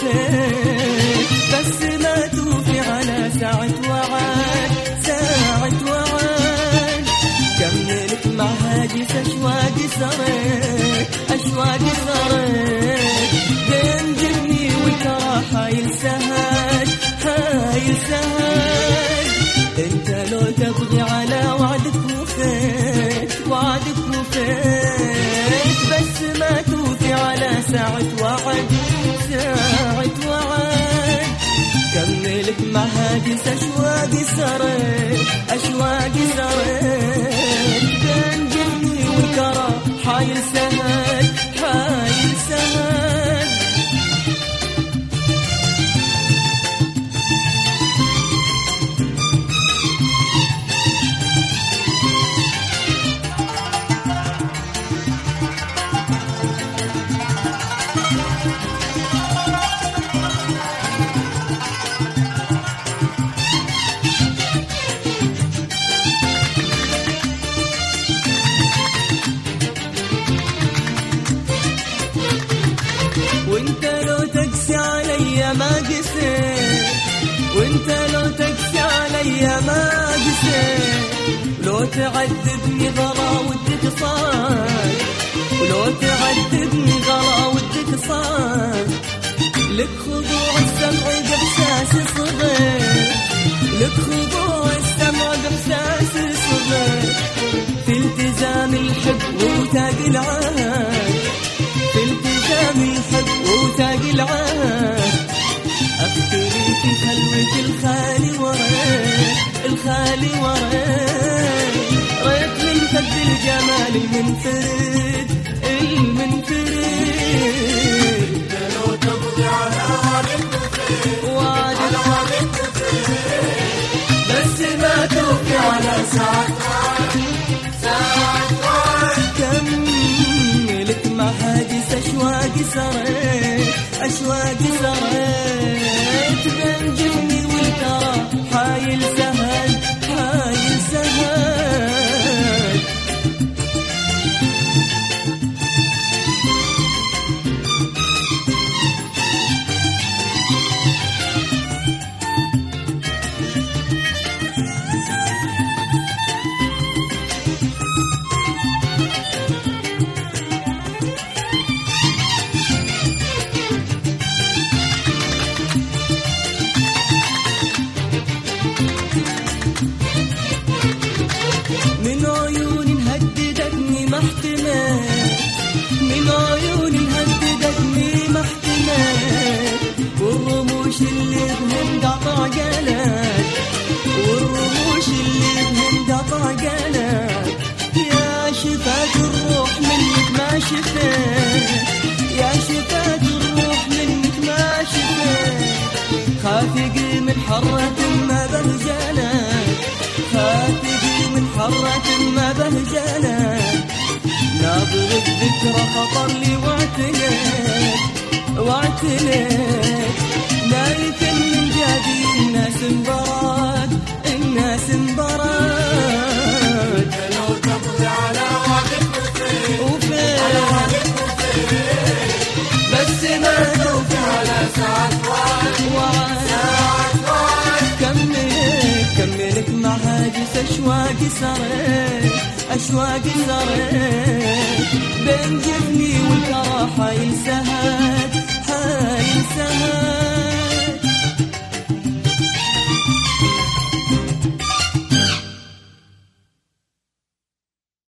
وفيت، بس ما توفي على ساعة وعد، ساعة وعد. كملت مع هاجس أشواقي سريت، أشواقي سريت، بين جبني والكرى حايل سهد، حايل سهد. انت لو تبغي على وعدك وفيت، وعدك وفيت، بس ما توفي على ساعة وعد، ساعة وعد. كملت مع هاجس أشواقي سريت، أشواقي سريت، بين جبني والكرى حايل سهد، حايل سهد. وانت لو تقسي علي ما قسيت، وانت لو تقسي علي ما قسيت، لو تعذبني غلا ودك صاد، ولو تعذبني غلا ودك صاد. لك خضوع السمع بإحساس صغير، لك خضوع السمع بإحساس صغير، في التزام الحب وتاج العهد، في التزام الحب وتاج العهد. أختري في خلوة الخالي وريت، الخالي وريت، ريت من فد الجمال المنفرد، المنفرد. لو تبغي على وعدك وفيت، على وعدك وفيت، بس ما توفي على ساعة وعد، ساعة وعد. كملت مع هاجس أشواقي سريت، أشواقي سريت، بين جبني والكرى حايل سهد، حايل سهد. من عيون هددتني ما احتملت، من عيون هددتني ما احتملت، والرموش اللي بهم قطع قلت، والرموش اللي بهم قطع قلت. يا شفاة الروح منك ما شفيت، يا شفاة الروح منك ما شفيت. خافق من حرة ما بهجلت، خافق من حرة ما بهجلت. ناظر الذكرى خطر لي واعتلت، واعتلت. نايف من جادي الناس انبرد، الناس انبرد. لو تبغي على وعدك وفيت، على وعدك وفيت، بس ما توفي على ساعة وعد، ساعة وعد. كملت مع هاجس أشواقي سريت، أشواقي سريت، بين جبني والكرى حايل سهد، حايل سهد.